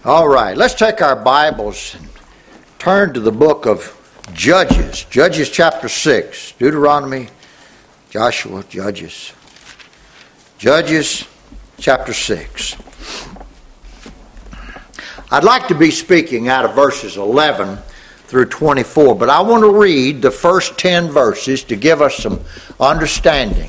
All right, let's take our Bibles and turn to the book of Judges. Judges chapter 6. Deuteronomy, Joshua, Judges. Judges chapter 6. I'd like to be speaking out of verses 11 through 24, but I want to read the first 10 verses to give us some understanding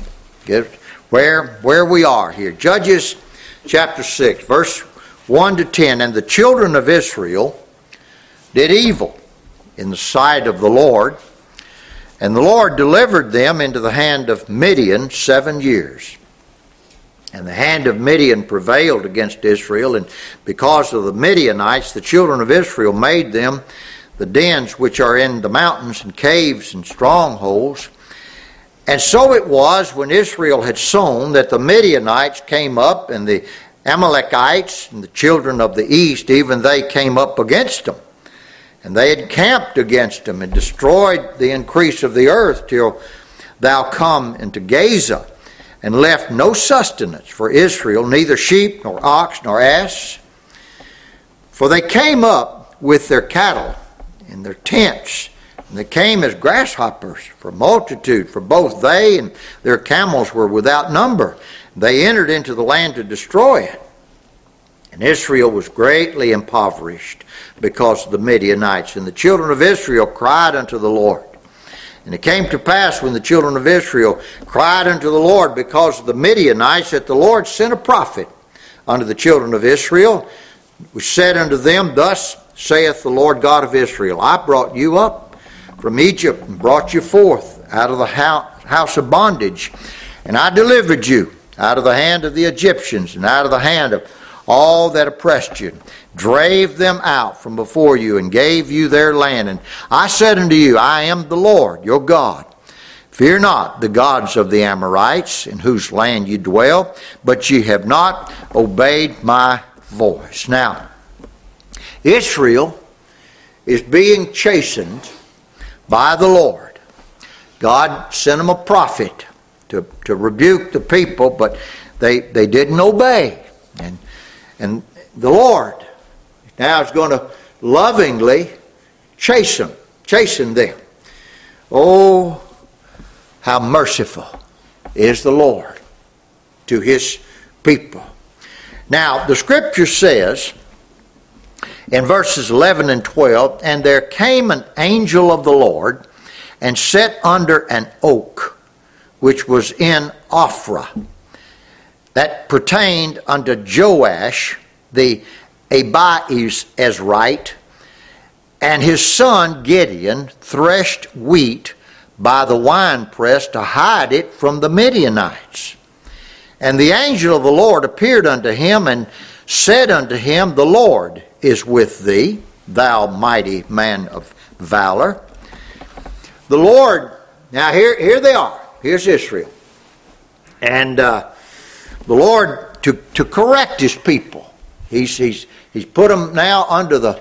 where we are here. Judges chapter 6, verse 1 to 10. And the children of Israel did evil in the sight of the Lord, and the Lord delivered them into the hand of Midian 7 years. And the hand of Midian prevailed against Israel, and because of the Midianites, the children of Israel made them the dens which are in the mountains and caves and strongholds. And so it was, when Israel had sown, that the Midianites came up, and the Amalekites and the children of the east, even they came up against them. And they encamped against them and destroyed the increase of the earth till thou come into Gaza, and left no sustenance for Israel, neither sheep, nor ox, nor ass. For they came up with their cattle and their tents, and they came as grasshoppers for multitude, for both they and their camels were without number. They entered into the land to destroy it. And Israel was greatly impoverished because of the Midianites. And the children of Israel cried unto the Lord. And it came to pass, when the children of Israel cried unto the Lord because of the Midianites, that the Lord sent a prophet unto the children of Israel, which said unto them, Thus saith the Lord God of Israel, I brought you up from Egypt, and brought you forth out of the house of bondage, and I delivered you out of the hand of the Egyptians, and out of the hand of all that oppressed you, drave them out from before you, and gave you their land. And I said unto you, I am the Lord your God. Fear not the gods of the Amorites, in whose land you dwell, but ye have not obeyed my voice. Now, Israel is being chastened by the Lord. God sent him a prophet to rebuke the people, but they didn't obey. And the Lord now is going to lovingly chasten them. Oh, how merciful is the Lord to his people. Now, the scripture says in verses 11 and 12, And there came an angel of the Lord, and sat under an oak, which was in Ophrah, that pertained unto Joash the Abiezrite, and his son Gideon threshed wheat by the winepress to hide it from the Midianites. And the angel of the Lord appeared unto him, and said unto him, The Lord is with thee, thou mighty man of valor. The Lord, now here they are. Here's Israel. And the Lord, to correct his people, he's put them now under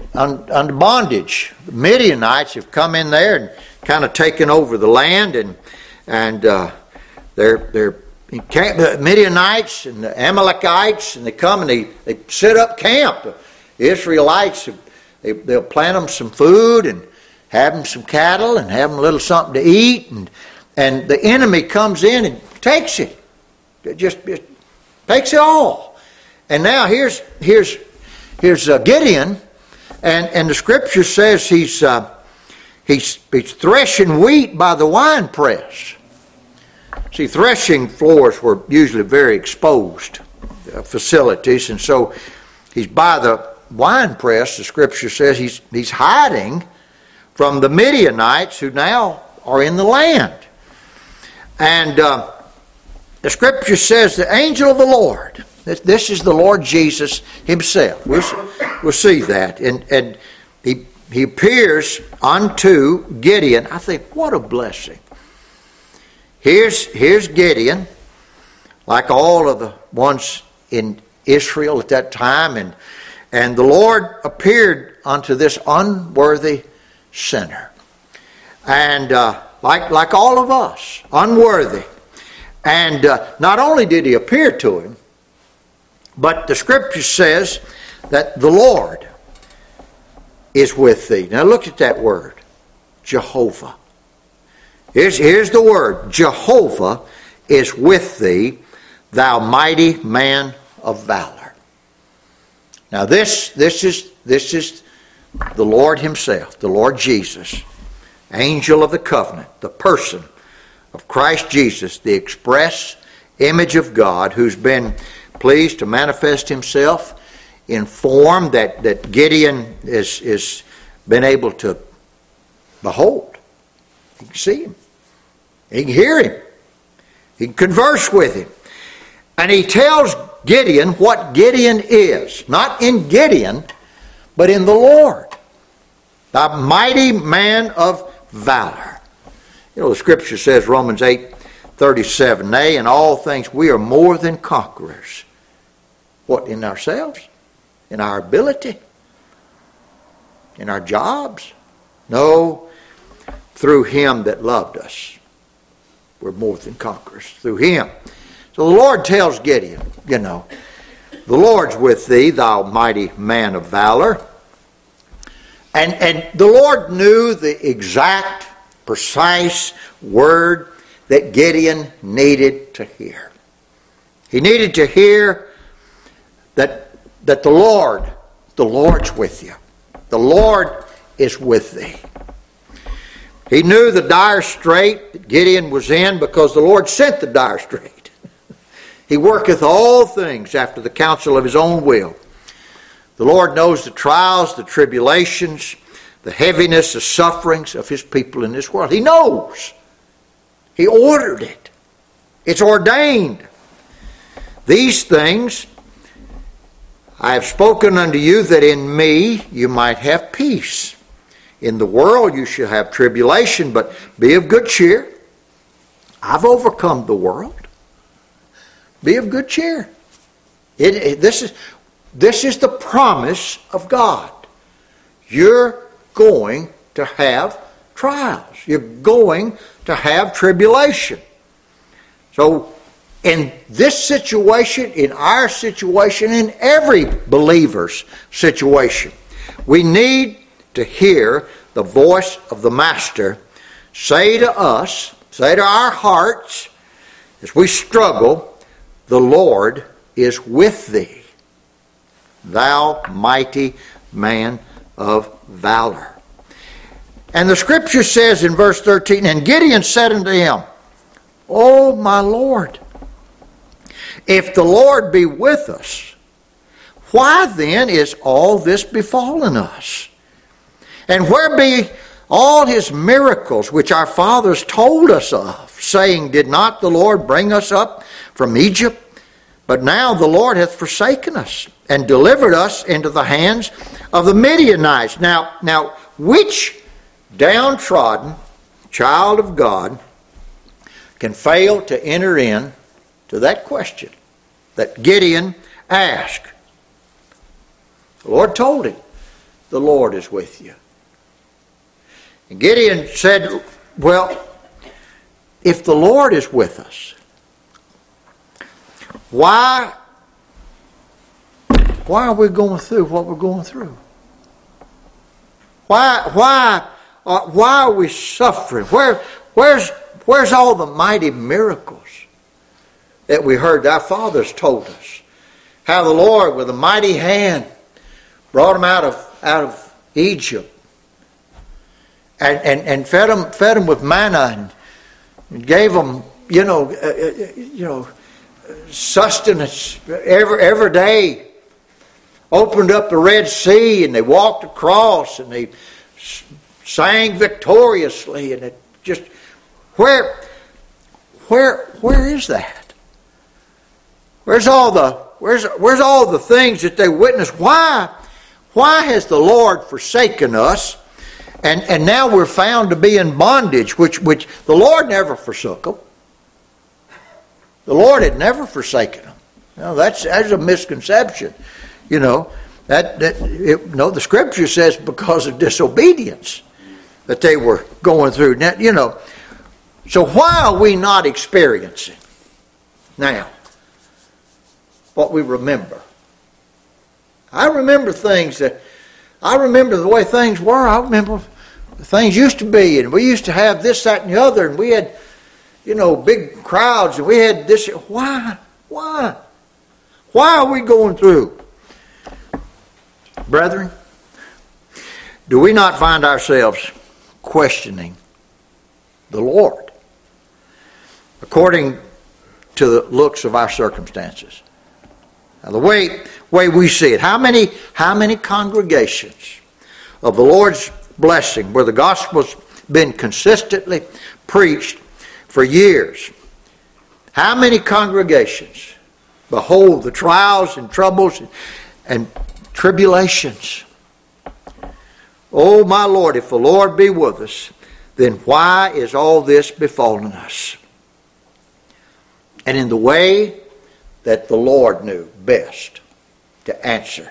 bondage. The Midianites have come in there and kind of taken over the land, and the Midianites and the Amalekites, and they come and they set up camp. The Israelites, they'll plant them some food and have them some cattle and have them a little something to eat, and the enemy comes in and takes it. Just takes it all. And now here's Gideon, and the scripture says he's threshing wheat by the winepress. See, threshing floors were usually very exposed facilities, and so he's by the winepress. The scripture says he's hiding from the Midianites, who now are in the land. And the scripture says the angel of the Lord, this is the Lord Jesus himself. We'll see that. And he appears unto Gideon. I think, what a blessing. Here's Gideon, like all of the ones in Israel at that time. And the Lord appeared unto this unworthy sinner. And like all of us, unworthy. And not only did he appear to him, but the scripture says that the Lord is with thee. Now look at that word, Jehovah. Here's the word, Jehovah is with thee, thou mighty man of valor. Now this is the Lord himself, the Lord Jesus, angel of the covenant, the person of Christ Jesus, the express image of God, who's been pleased to manifest himself in form that Gideon is been able to behold. He can see him. He can hear him. He can converse with him. And he tells Gideon what Gideon is. Not in Gideon, but in the Lord. The mighty man of valor. You know, the scripture says, Romans 8:37, nay, in all things we are more than conquerors. What, in ourselves? In our ability? In our jobs? No, through him that loved us. We're more than conquerors through him. So the Lord tells Gideon, you know, the Lord's with thee, thou mighty man of valor. And the Lord knew the exact, precise word that Gideon needed to hear. He needed to hear that the Lord's with you. The Lord is with thee. He knew the dire strait that Gideon was in because the Lord sent the dire strait. He worketh all things after the counsel of his own will. The Lord knows the trials, the tribulations, the heaviness, the sufferings of his people in this world. He knows. He ordered it. It's ordained. These things I have spoken unto you, that in me you might have peace. In the world you shall have tribulation, but be of good cheer. I've overcome the world. Be of good cheer. This is the promise of God. You're going to have trials. You're going to have tribulation. So in this situation, in our situation, in every believer's situation, we need to hear the voice of the Master say to us, say to our hearts, as we struggle, the Lord is with thee, thou mighty man of valor. And the scripture says in verse 13, and Gideon said unto him, O my Lord, if the Lord be with us, why then is all this befallen us? And where be all his miracles which our fathers told us of, saying, did not the Lord bring us up from Egypt? But now the Lord hath forsaken us and delivered us into the hands of the Midianites. Now, which downtrodden child of God can fail to enter in to that question that Gideon asked? The Lord told him, the Lord is with you. And Gideon said, well, if the Lord is with us, why are we going through what we're going through? Why are we suffering? Where's all the mighty miracles that we heard our fathers told us? How the Lord with a mighty hand brought them out of Egypt and fed them with manna and gave them sustenance every day. Opened up the Red Sea and they walked across and they sang victoriously, and it just where is that? Where's all the things that they witnessed? Why has the Lord forsaken us? And now we're found to be in bondage, which the Lord never forsook them. The Lord had never forsaken them. Now that's a misconception. The scripture says because of disobedience that they were going through. Now, so why are we not experiencing now what we remember I remember the way things were. I remember things used to be, and we used to have this, that, and the other, and we had, big crowds, and we had this. Why? Why are we going through? Brethren, do we not find ourselves questioning the Lord according to the looks of our circumstances? Now, the way we see it, how many congregations of the Lord's blessing where the gospel's been consistently preached for years? How many congregations behold the trials and troubles and tribulations? Oh, my Lord, if the Lord be with us, then why is all this befallen us? And in the way that the Lord knew best to answer.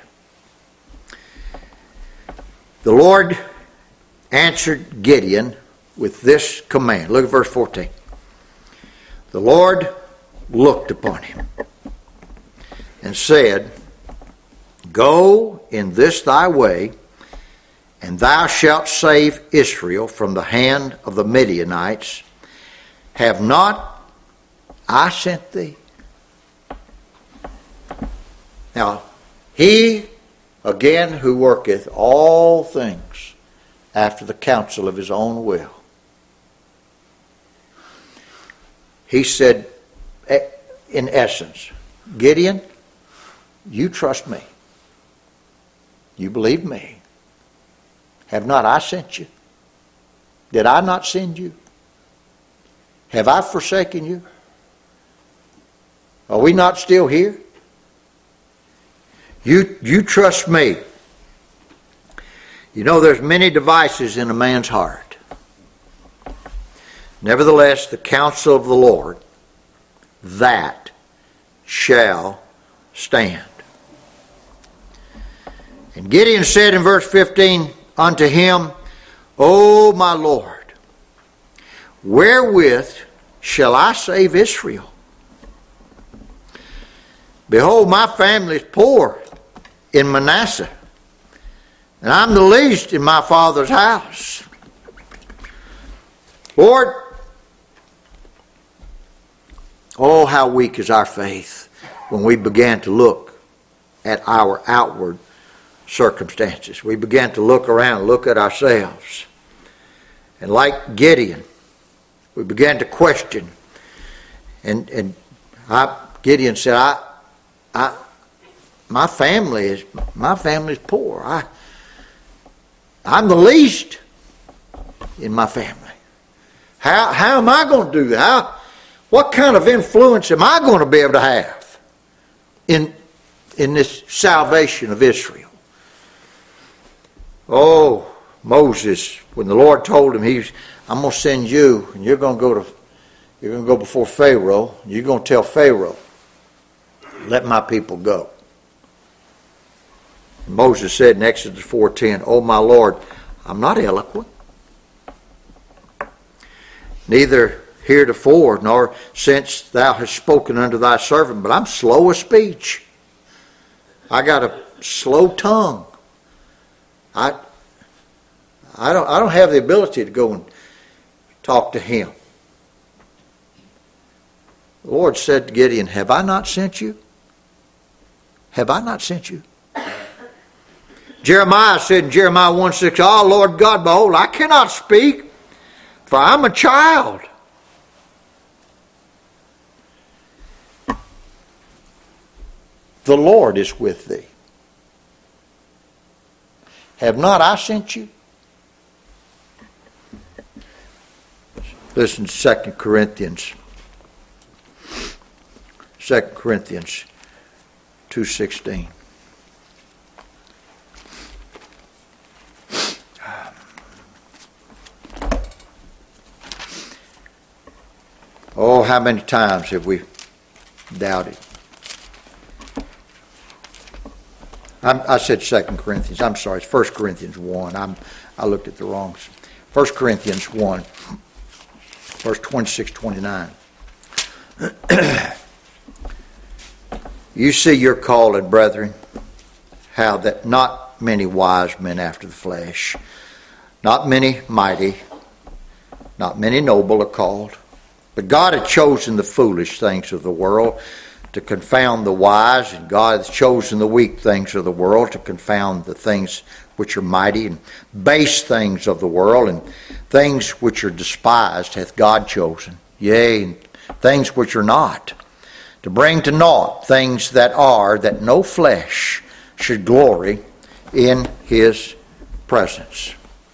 The Lord answered Gideon with this command. Look at verse 14. The Lord looked upon him and said, Go in this thy way, and thou shalt save Israel from the hand of the Midianites. Have not I sent thee? Now, he, again, who worketh all things after the counsel of his own will. He said, in essence, Gideon, you trust me. You believe me. Have not I sent you? Did I not send you? Have I forsaken you? Are we not still here? You trust me. There's many devices in a man's heart. Nevertheless, the counsel of the Lord, that shall stand. And Gideon said in verse 15 unto him, O my Lord, wherewith shall I save Israel? Behold, my family is poor in Manasseh, and I'm the least in my father's house. Lord, oh, how weak is our faith when we began to look at our outward circumstances. We began to look around, look at ourselves. And like Gideon, we began to question. And Gideon said, my family is poor. I'm the least in my family. How am I going to do that? What kind of influence am I going to be able to have in this salvation of Israel? Oh, Moses, when the Lord told him, I'm going to send you, and you're going to go before Pharaoh. And you're going to tell Pharaoh, let my people go. And Moses said in Exodus 4:10, Oh my Lord, I'm not eloquent, neither heretofore, nor since thou hast spoken unto thy servant, but I'm slow of speech. I got a slow tongue. I don't have the ability to go and talk to him. The Lord said to Gideon, Have I not sent you? Have I not sent you? Jeremiah said in Jeremiah 1:6, Oh Lord God, behold, I cannot speak, for I'm a child. The Lord is with thee. Have not I sent you? Listen to 2 Corinthians 2:16. Oh, how many times have we doubted? I said 2 Corinthians. I'm sorry. It's 1 Corinthians 1. I looked at the wrongs. 1 Corinthians 1, verse 26, 29. You see your calling, brethren, how that not many wise men after the flesh, not many mighty, not many noble are called. But God had chosen the foolish things of the world to confound the wise, and God hath chosen the weak things of the world to confound the things which are mighty, and base things of the world, and things which are despised hath God chosen, yea, and things which are not, to bring to naught things that are, that no flesh should glory in his presence.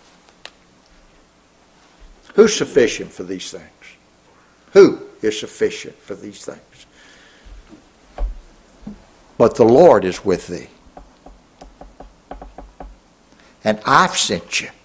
Who's sufficient for these things? Who is sufficient for these things? But the Lord is with thee. And I've sent you.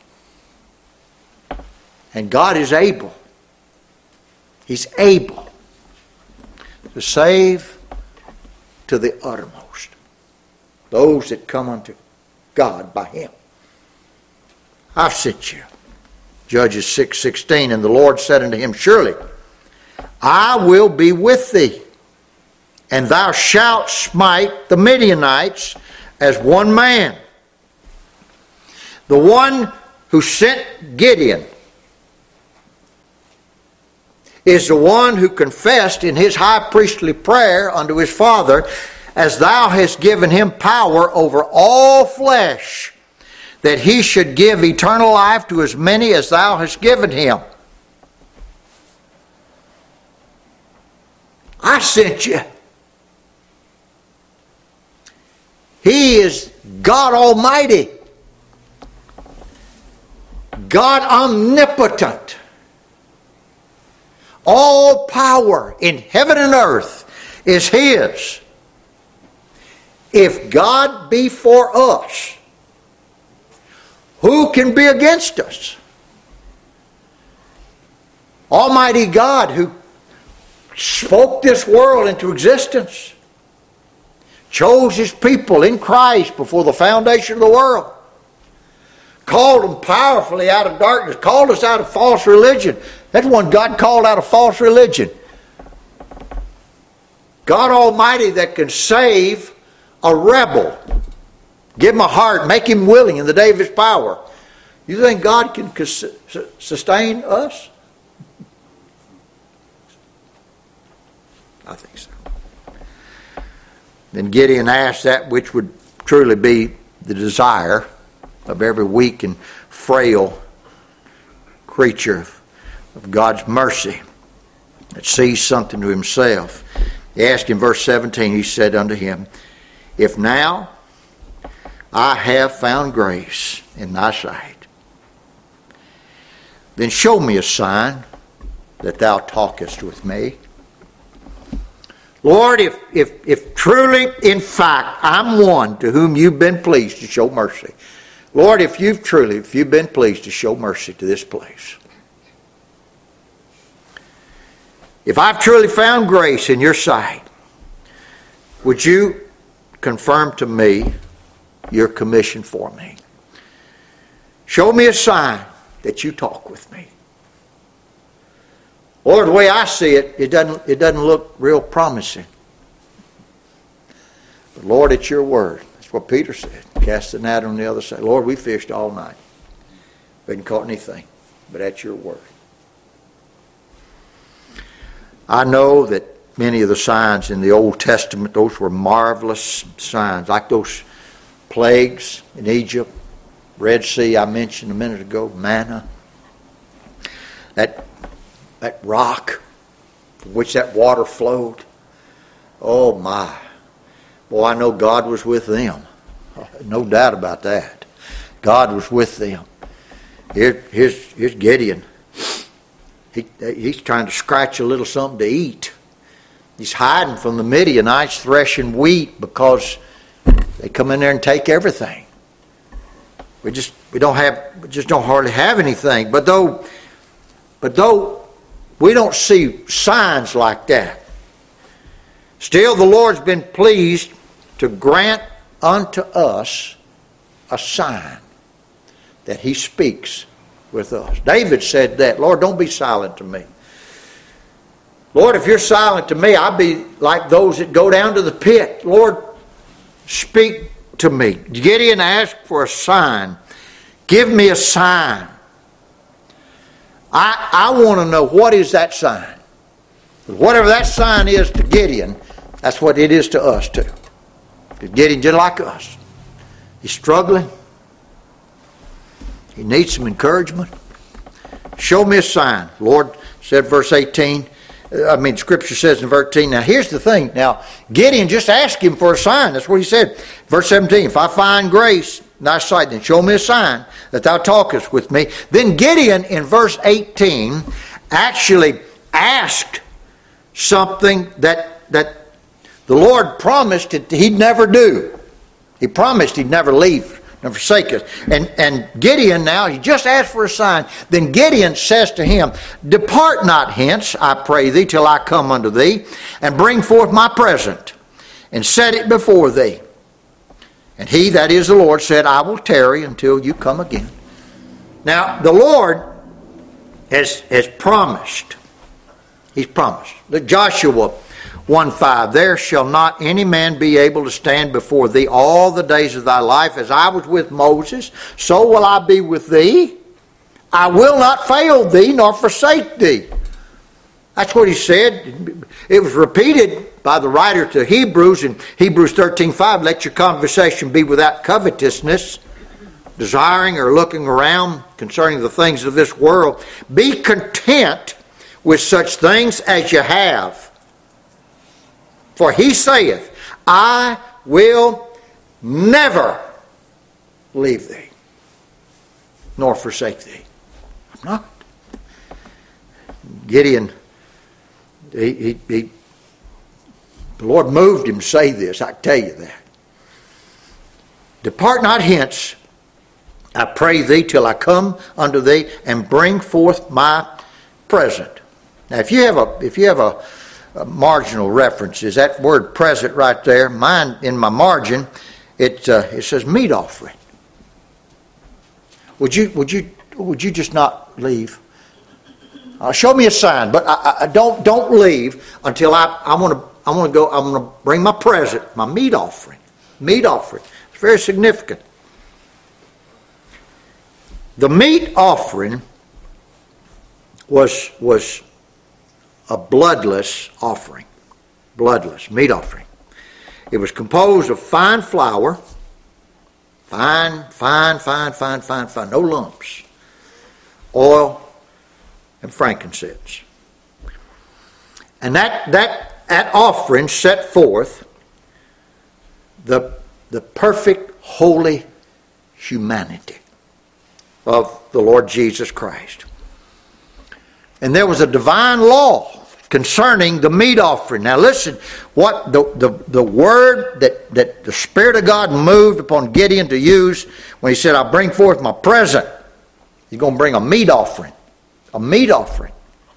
And God is able. He's able to save to the uttermost those that come unto God by him. I've sent you. Judges 6:16, and the Lord said unto him, surely I will be with thee, and thou shalt smite the Midianites as one man. The one who sent Gideon is the one who confessed in his high priestly prayer unto his father, as thou hast given him power over all flesh, that he should give eternal life to as many as thou hast given him. I sent you. He is God Almighty, God omnipotent. All power in heaven and earth is his. If God be for us, who can be against us? Almighty God, who spoke this world into existence, chose his people in Christ before the foundation of the world, called them powerfully out of darkness, called us out of false religion. That's one God called out of false religion. God Almighty that can save a rebel, give him a heart, make him willing in the day of his power. You think God can sustain us? I think so. Then Gideon asked that which would truly be the desire of every weak and frail creature of God's mercy that sees something to himself. He asked in verse 17, he said unto him, if now I have found grace in thy sight, then show me a sign that thou talkest with me. Lord, if truly, in fact, I'm one to whom you've been pleased to show mercy. Lord, if you've been pleased to show mercy to this place. If I've truly found grace in your sight, would you confirm to me your commission for me? Show me a sign that you talk with me. Lord, the way I see it, it doesn't look real promising. But Lord, it's your word. That's what Peter said. Cast the net on the other side. Lord, we fished all night. We hadn't caught anything. But that's your word. I know that many of the signs in the Old Testament, those were marvelous signs. Like those plagues in Egypt, Red Sea I mentioned a minute ago, manna. That rock from which that water flowed. Oh my. Boy, I know God was with them. No doubt about that. God was with them. Here's Gideon. He's trying to scratch a little something to eat. He's hiding from the Midianites threshing wheat because they come in there and take everything. We just don't hardly have anything. But though we don't see signs like that, still the Lord's been pleased to grant unto us a sign that he speaks with us. David said that, Lord, don't be silent to me. Lord, if you're silent to me, I'll be like those that go down to the pit. Lord, speak to me. Gideon asked for a sign. Give me a sign. I want to know, what is that sign? Whatever that sign is to Gideon, that's what it is to us too. Gideon just like us. He's struggling. He needs some encouragement. Show me a sign. Lord said, verse 18. Scripture says in verse 18. Now here's the thing. Now Gideon just asked him for a sign. That's what he said. Verse 17. If I find grace in thy sight, then show me a sign that thou talkest with me. Then Gideon in verse 18 actually asked something that the Lord promised that he'd never do. He promised he'd never leave and forsake us. And Gideon now, he just asked for a sign. Then Gideon says to him, depart not hence, I pray thee, till I come unto thee, and bring forth my present, and set it before thee. And he, that is the Lord, said, I will tarry until you come again. Now, the Lord has promised. He's promised. Look, Joshua 1:5, there shall not any man be able to stand before thee all the days of thy life. As I was with Moses, so will I be with thee. I will not fail thee nor forsake thee. That's what he said. It was repeated by the writer to Hebrews in Hebrews 13:5. Let your conversation be without covetousness, desiring or looking around concerning the things of this world. Be content with such things as you have. For he saith, I will never leave thee, nor forsake thee. I'm not. Gideon, the Lord moved him to say this, I can tell you that. Depart not hence, I pray thee, till I come unto thee, and bring forth my present. Now, if you have a marginal references, that word present right there, mine in my margin, it says meat offering. Would you just not leave? Show me a sign, but I don't leave until I want to go. I'm going to bring my present, my meat offering. Meat offering. It's very significant. The meat offering was a bloodless offering. Bloodless, meat offering. It was composed of fine flour. Fine, no lumps. Oil and frankincense. And that offering set forth the perfect, holy humanity of the Lord Jesus Christ. And there was a divine law concerning the meat offering. Now listen, what the word that the Spirit of God moved upon Gideon to use when he said, I'll bring forth my present. He's going to bring a meat offering. A meat offering.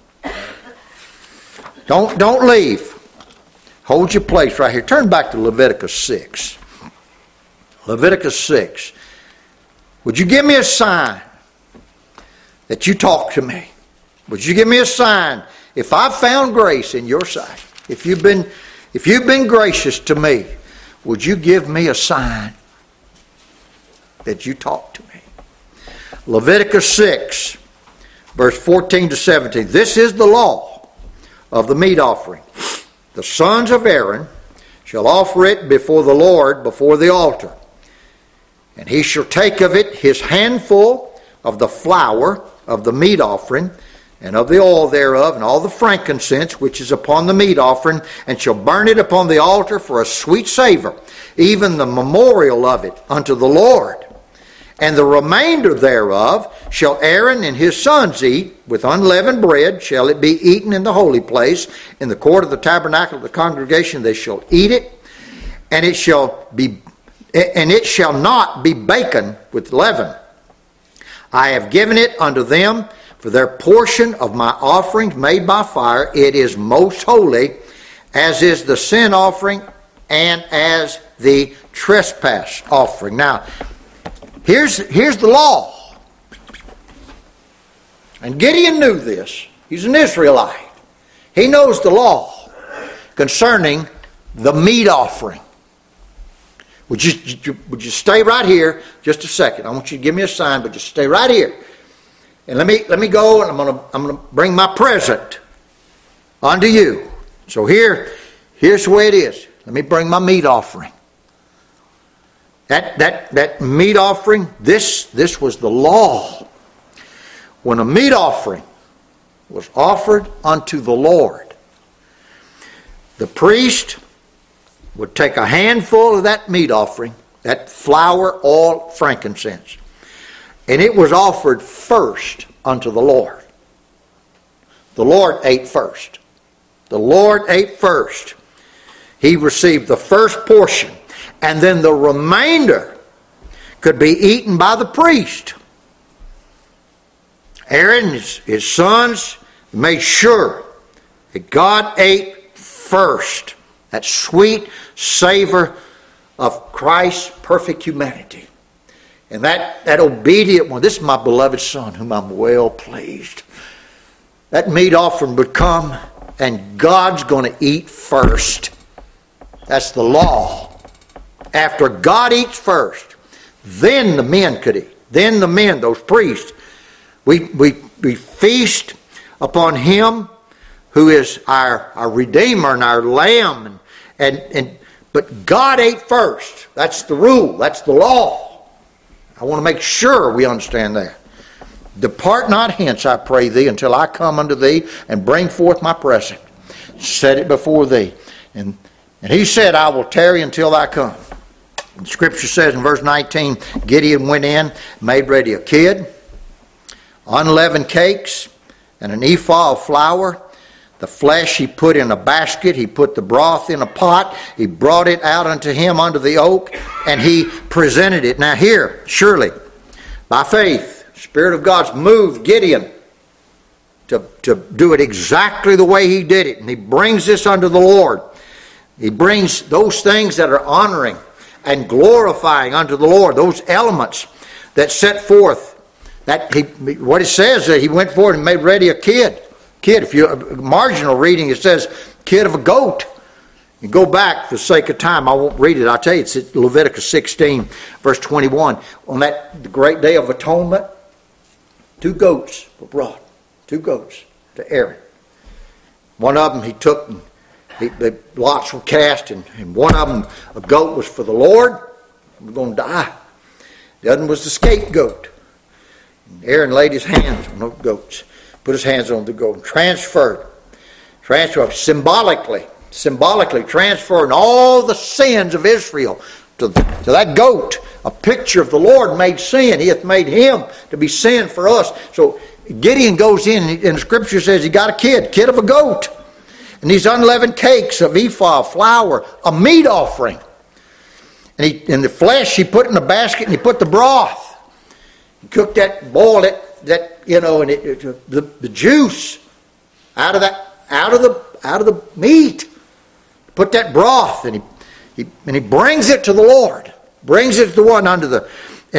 Don't leave. Hold your place right here. Turn back to Leviticus 6. Leviticus 6. Would you give me a sign that you talk to me? Would you give me a sign if I found grace in your sight? If you've been gracious to me, would you give me a sign that you talk to me? Leviticus 6, verse 14 to 17. This is the law of the meat offering. The sons of Aaron shall offer it before the Lord, before the altar. And he shall take of it his handful of the flour of the meat offering, and of the oil thereof, and all the frankincense which is upon the meat offering, and shall burn it upon the altar for a sweet savor, even the memorial of it unto the Lord. And the remainder thereof shall Aaron and his sons eat, with unleavened bread shall it be eaten in the holy place, in the court of the tabernacle of the congregation they shall eat it, and it shall not be baken with leaven. I have given it unto them for their portion of my offerings made by fire. It is most holy, as is the sin offering and as the trespass offering. Now, here's the law. And Gideon knew this. He's an Israelite. He knows the law concerning the meat offering. Would you stay right here just a second? I want you to give me a sign, but just stay right here. And let me go, and I'm gonna bring my present unto you. So here's the way it is. Let me bring my meat offering. That meat offering, this was the law. When a meat offering was offered unto the Lord, the priest would take a handful of that meat offering, that flour, oil, frankincense, and it was offered first unto the Lord. The Lord ate first. The Lord ate first. He received the first portion, and then the remainder could be eaten by the priest. Aaron and his sons made sure that God ate first. That sweet savor of Christ's perfect humanity. And that obedient one, this is my beloved Son, whom I'm well pleased. That meat offering would come, and God's going to eat first. That's the law. After God eats first, then the men could eat. Then the men, those priests, we feast upon Him who is our Redeemer and our Lamb. But God ate first. That's the rule. That's the law. I want to make sure we understand that. Depart not hence, I pray thee, until I come unto thee and bring forth my present. Set it before thee. And he said, I will tarry until I come. And Scripture says in verse 19, Gideon went in, made ready a kid, unleavened cakes, and an ephah of flour. The flesh he put in a basket. He put the broth in a pot. He brought it out unto him under the oak, and he presented it. Now here, surely, by faith, the Spirit of God's moved Gideon to do it exactly the way he did it. And he brings this unto the Lord. He brings those things that are honoring and glorifying unto the Lord, those elements that set forth. What it says, that he went forward and made ready a kid. If you marginal reading, it says kid of a goat. You go back for the sake of time. I won't read it. I'll tell you, it's Leviticus 16, verse 21. On that great day of atonement, 2 goats were brought. 2 goats to Aaron. One of them he took, and the lots were cast, and one of them, a goat, was for the Lord. He was going to die. The other one was the scapegoat. And Aaron laid his hands on those goats. Put his hands on the goat and transferred symbolically transferring all the sins of Israel to that goat. A picture of the Lord made sin. He hath made him to be sin for us. So Gideon goes in, and the Scripture says he got a kid of a goat. And these unleavened cakes of ephah of flour, a meat offering. And the flesh he put in a basket, and he put the broth. He cooked that, boiled it, the juice out of the meat. Put that broth, and he brings it to the Lord. Brings it to the one under the,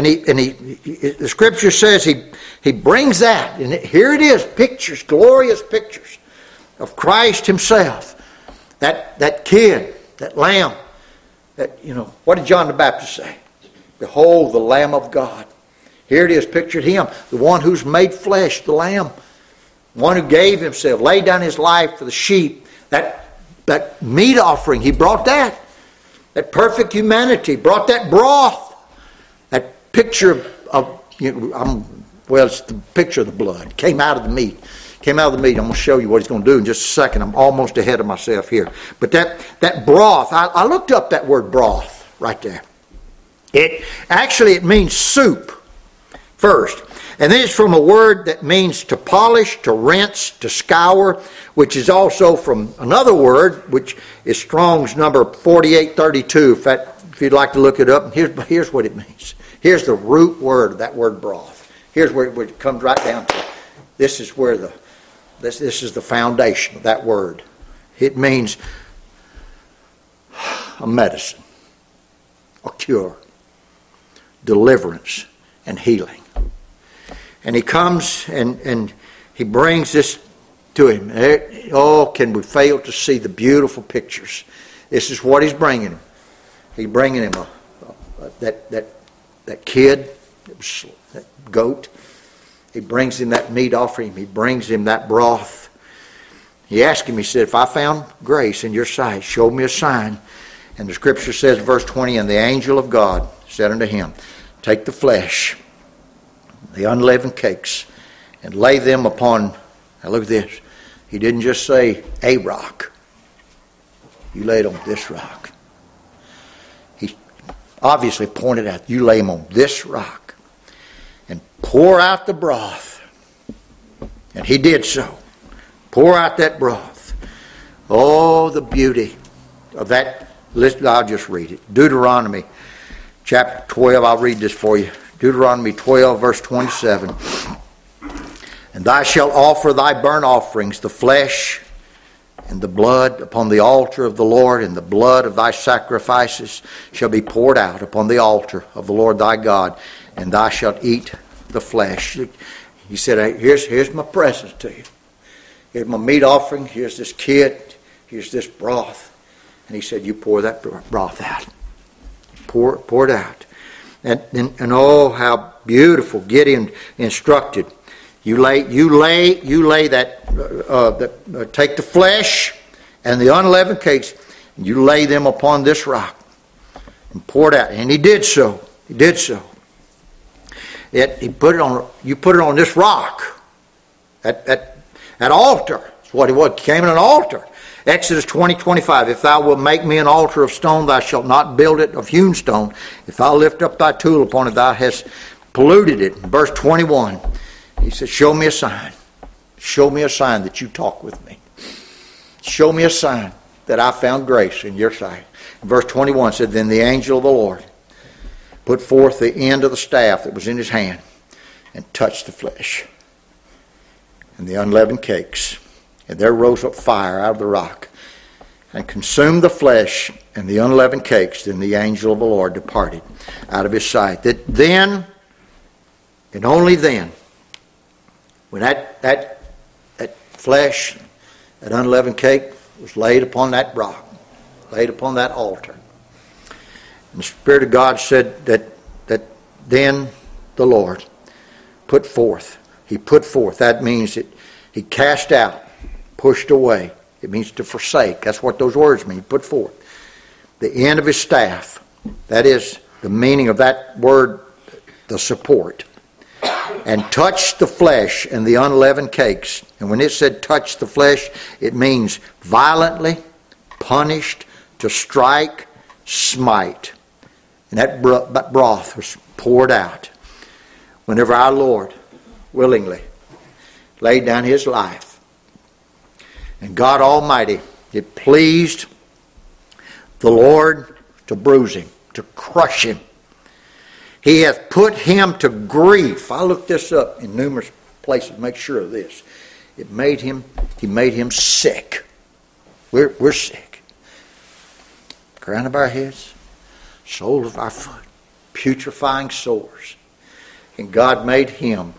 the Scripture says he brings that, and here it is, pictures, glorious pictures of Christ Himself. That kid, that lamb, what did John the Baptist say? Behold the Lamb of God. Here it is, pictured Him, the one who's made flesh, the Lamb, one who gave Himself, laid down His life for the sheep. That meat offering, He brought that. That perfect humanity, brought that broth. That picture of it's the picture of the blood. Came out of the meat. I'm going to show you what He's going to do in just a second. I'm almost ahead of myself here. But that broth, I looked up that word broth right there. It means soup first. And then it's from a word that means to polish, to rinse, to scour, which is also from another word, which is Strong's number 4832, if you'd like to look it up. Here's what it means. Here's the root word of that word broth. Here's where it comes right down to. This is the foundation of that word. It means a medicine, a cure, deliverance, and healing. And he comes and he brings this to him. Oh, can we fail to see the beautiful pictures? This is what he's bringing him. He's bringing him that kid, that goat. He brings him that meat offering. He brings him that broth. He asked him, he said, if I found grace in your sight, show me a sign. And the scripture says, verse 20, and the angel of God said unto him, take the flesh, the unleavened cakes, and lay them upon, now look at this. He didn't just say a rock. You lay it on this rock. He obviously pointed out, you lay them on this rock. And pour out the broth. And he did so. Pour out that broth. Oh, the beauty of that. I'll just read it. Deuteronomy chapter 12. I'll read this for you. Deuteronomy 12, verse 27. And thou shalt offer thy burnt offerings, the flesh and the blood upon the altar of the Lord, and the blood of thy sacrifices shall be poured out upon the altar of the Lord thy God, and thou shalt eat the flesh. He said, hey, here's my present to you. Here's my meat offering. Here's this kid. Here's this broth. And he said, you pour that broth out. Pour it out. And oh, how beautiful. Gideon instructed. You lay that, take the flesh and the unleavened cakes, and you lay them upon this rock and pour it out. And he did so. He did so. You put it on this rock. That altar. That's what it was. It came in an altar. Exodus 20:25. If thou wilt make me an altar of stone, thou shalt not build it of hewn stone. If thou lift up thy tool upon it, thou hast polluted it. Verse 21. He said, show me a sign. Show me a sign that you talk with me. Show me a sign that I found grace in your sight. And verse 21 said, then the angel of the Lord put forth the end of the staff that was in his hand and touched the flesh and the unleavened cakes. And there rose up fire out of the rock and consumed the flesh and the unleavened cakes. Then the angel of the Lord departed out of his sight. That then, and only then, when that flesh, that unleavened cake was laid upon that rock, laid upon that altar. And the Spirit of God said that then the Lord put forth. He put forth. That means that he cast out, pushed away. It means to forsake. That's what those words mean. Put forth. The end of his staff. That is the meaning of that word, the support. And touched the flesh and the unleavened cakes. And when it said touch the flesh, it means violently, punished, to strike, smite. And that broth was poured out whenever our Lord willingly laid down his life. And God Almighty, it pleased the Lord to bruise him, to crush him. He hath put him to grief. I looked this up in numerous places to make sure of this. He made him sick. We're sick. Crown of our heads, sole of our foot, putrefying sores. And God made him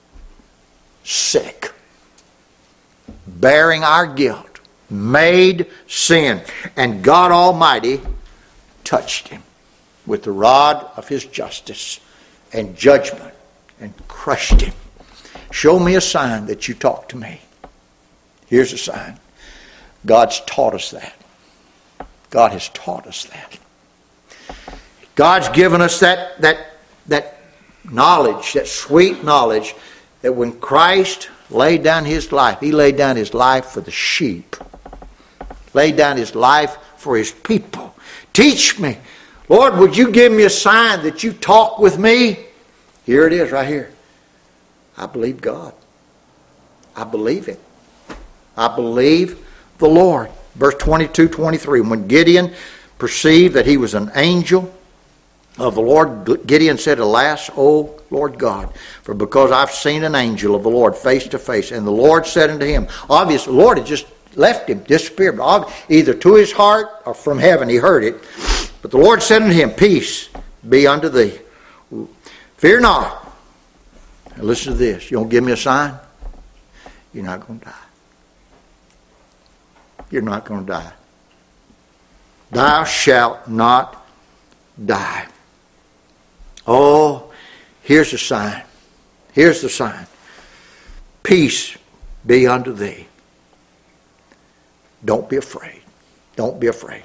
sick, bearing our guilt, made sin. And God Almighty touched him with the rod of his justice and judgment and crushed him. Show me a sign that you talk to me. Here's a sign. God's taught us that. God has taught us that. God's given us that knowledge, that sweet knowledge, that when Christ laid down his life, he laid down his life for the sheep. Laid down his life for his people. Teach me. Lord, would you give me a sign that you talk with me? Here it is right here. I believe God. I believe it. I believe the Lord. Verse 22-23. When Gideon perceived that he was an angel of the Lord, Gideon said, alas, O Lord God, for because I've seen an angel of the Lord face to face. And the Lord said unto him, obviously the Lord had just left him, disappeared, either to his heart or from heaven, he heard it. But the Lord said unto him, peace be unto thee. Fear not. Now listen to this. You don't give me a sign, you're not going to die. You're not going to die. Thou shalt not die. Here's the sign. Here's the sign. Peace be unto thee. Don't be afraid. Don't be afraid.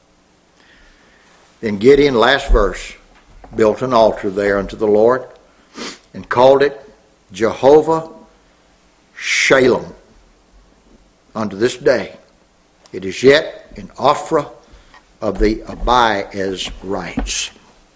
Then Gideon, last verse, built an altar there unto the Lord and called it Jehovah Shalom. Unto this day, it is yet an Ophrah of the Abiezrites.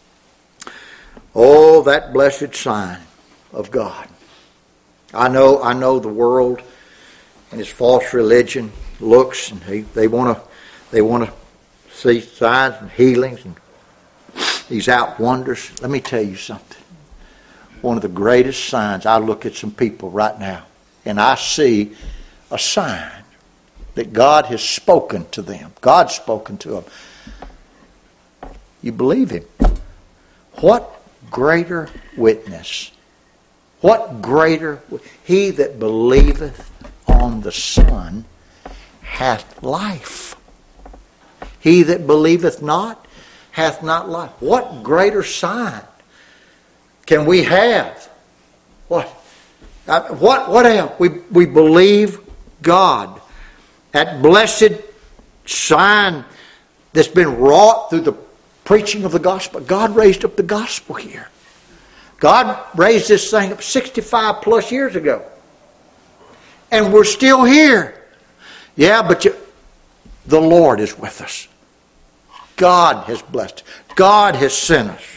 Oh, that blessed sign of God. I know the world and its false religion looks, and they want to see signs and healings and these out wonders. Let me tell you something. One of the greatest signs, I look at some people right now, and I see a sign that God has spoken to them. God's spoken to them. You believe Him. What greater witness? What greater? He that believeth on the Son hath life. He that believeth not hath not life. What greater sign can we have? What else? We believe God. That blessed sign that's been wrought through the preaching of the gospel. God raised up the gospel here. God raised this thing up 65 plus years ago. And we're still here. Yeah, but the Lord is with us. God has blessed us. God has sent us.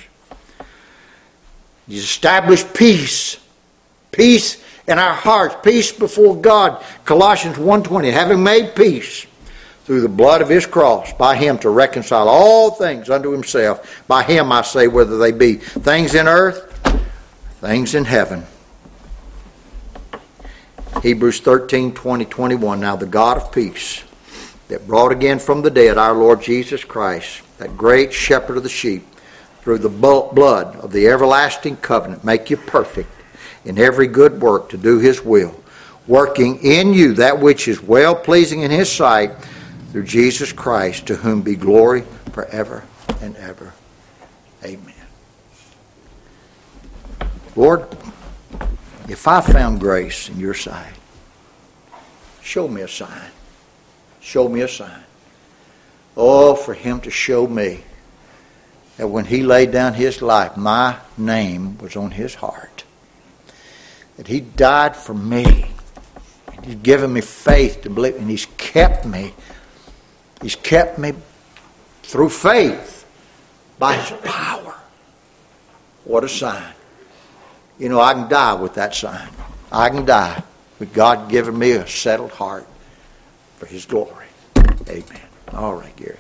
He's established peace. Peace in our hearts. Peace before God. Colossians 1:20. Having made peace through the blood of His cross, by Him to reconcile all things unto Himself. By Him, I say, whether they be things in earth, things in heaven. Hebrews 13:20-21. Now the God of peace, that brought again from the dead our Lord Jesus Christ, that great shepherd of the sheep, through the blood of the everlasting covenant, make you perfect in every good work to do His will, working in you that which is well-pleasing in His sight, through Jesus Christ, to whom be glory forever and ever. Amen. Lord, if I found grace in your sight, show me a sign. Show me a sign. Oh, for Him to show me that when He laid down His life, my name was on His heart. That He died for me. And He's given me faith to believe, and He's kept me. He's kept me through faith by His power. What a sign. You know, I can die with that sign. I can die with God giving me a settled heart for His glory. Amen. All right, Gary.